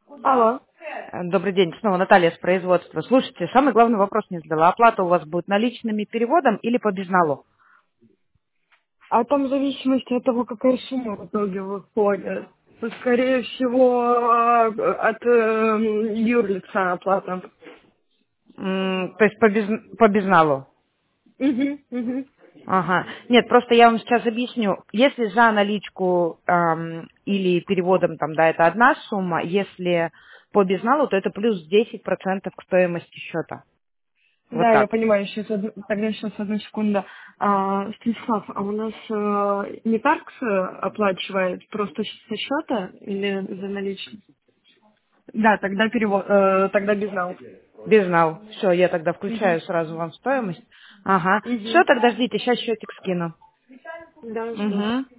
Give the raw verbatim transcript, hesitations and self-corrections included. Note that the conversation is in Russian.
Алло. Э, Добрый день, снова Наталья с производства. Слушайте, самый главный вопрос не задала. Оплата у вас будет наличными переводом или по безналу? А там в зависимости от того, какая сумма в итоге выходит. То, скорее всего, а, от э, юрлица оплата. М, То есть по, без- по безналу? Угу, угу. Ага. Нет, просто я вам сейчас объясню. Если за наличку ам, или переводом, там, да, это одна сумма, если по безналу, то это плюс десять процентов к стоимости счета. Вот Да, я так. понимаю, сейчас тогда сейчас одну секунду. А, Станислав, а у нас э, не Таркс э, оплачивает просто со счета или за наличность? Да, тогда перевод, э, тогда безнал. Безнал. Все, я тогда Угу. включаю сразу вам стоимость. Ага. Все, Угу. тогда ждите, сейчас счетик скину. Да, жду. Угу.